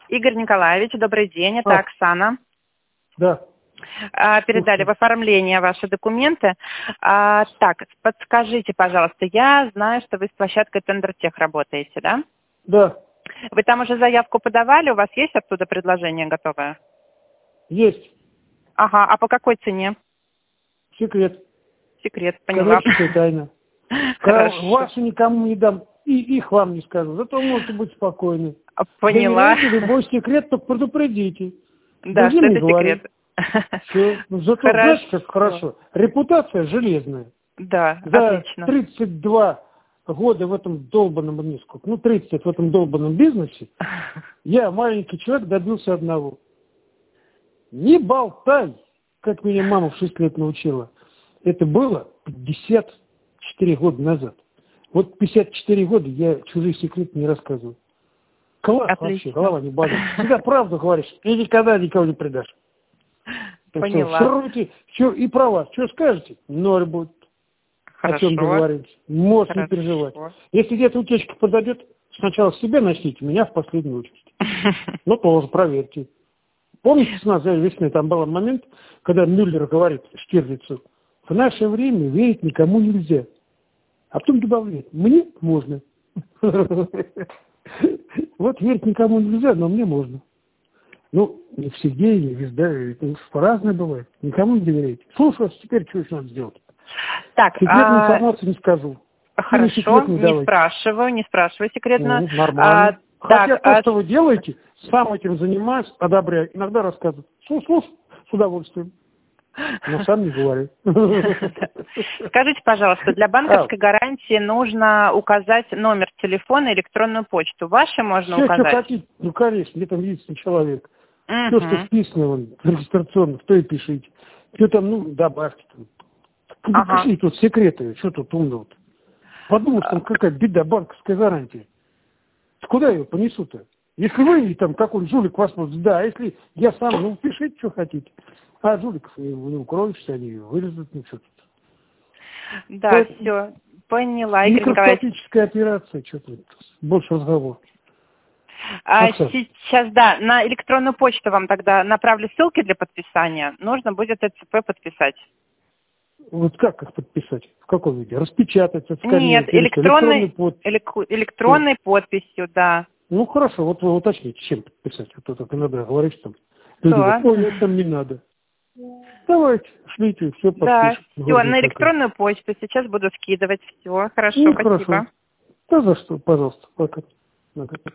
Игорь Николаевич, добрый день, это Оксана. Да. Передали в оформление ваши документы. Так, подскажите, пожалуйста, я знаю, что вы с площадкой Тендертех работаете, да? Да. Вы там уже заявку подавали, у вас есть оттуда предложение готовое? Есть. Ага, а по какой цене? Секрет. Секрет, поняла. Коммерческая тайна. Хорошо. Вашу никому не дам, и их вам не скажу. Зато можете быть спокойны. Поняла. Доверяйте любой секрет, только предупредите. Да, что это секрет. Все. Зато знаете, как хорошо. Репутация железная. Да, За отлично. 32 года в этом долбанном, 30 в этом долбанном бизнесе, я, маленький человек, добился одного. Не болтай, как меня мама в 6 лет научила. Это было 54 года назад. Вот 54 года я чужие секреты не рассказываю. Класс. Отлично. Вообще, голова не болит. Всегда правду говоришь, и никогда никого не предашь. Поняла. Все, и про вас. Что скажете? Ноль будет. Хорошо. О чем договорились. Можете не переживать. Если где-то утечка подойдет, сначала себя начните, меня в последнюю очередь. Ну, тоже проверьте. Помните, с нас весны там был момент, когда Мюллер говорит Штирлицу, в наше время верить никому нельзя. А потом добавляет, мне можно. Вот верить никому нельзя, но мне можно. Ну, не всегда, не везде, по-разному бывает. Никому не доверяйте. Слушай, теперь что еще надо сделать? Так, секретную информацию не скажу. Хорошо, не спрашиваю секретно. Ну, нормально. Хотя то, что вы делаете, сам этим занимаюсь, одобряю. Иногда рассказываю. Слушай, с удовольствием. Но сам не говорю. Скажите, пожалуйста, для банковской гарантии нужно указать номер телефона, электронную почту. Ваши можно указать? Все, что хотите. Ну, конечно, где там единственный человек. Все, что вписано, вон, регистрационно, то и пишите. Что там, добавьте. Какие тут секреты, что тут умного-то? Подумал, что там какая беда, банковская гарантия. Куда ее понесу-то? Если вы там какой-нибудь жулик вас... Да, если я сам, пишите, что хотите. А жуликов не укроешься, они вырежут, что тут. Да, все, поняла, Игорь Николаевич. Микроскопическая операция, что-то больше разговор. Сейчас, да, на электронную почту вам тогда направлю ссылки для подписания. Нужно будет ЭЦП подписать. Вот как их подписать? В каком виде? Распечатать, отсканировать? Нет, электронной подписью, да. Ну, хорошо, вот вы уточните, чем подписать. Вот это иногда говоришь там. Люди говорят, ой, нет, там не надо. Давайте, шлите, все подпишем. Да, все, на электронную почту сейчас буду скидывать. Все, хорошо, спасибо. Хорошо. Да за что, пожалуйста, пока.